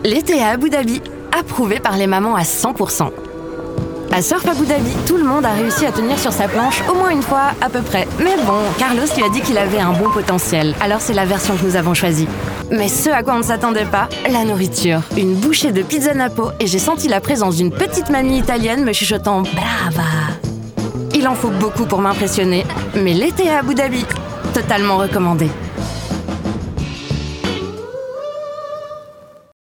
L'été à Abu Dhabi, approuvé par les mamans à 100%. À Surf Abu Dhabi, tout le monde a réussi à tenir sur sa planche au moins une fois à peu près. Mais bon, Carlos lui a dit qu'il avait un bon potentiel, alors c'est la version que nous avons choisie. Mais ce à quoi on ne s'attendait pas, la nourriture. Une bouchée de pizza Napo et j'ai senti la présence d'une petite mamie italienne me chuchotant « Brava ». Il en faut beaucoup pour m'impressionner, mais l'été à Abu Dhabi, totalement recommandé.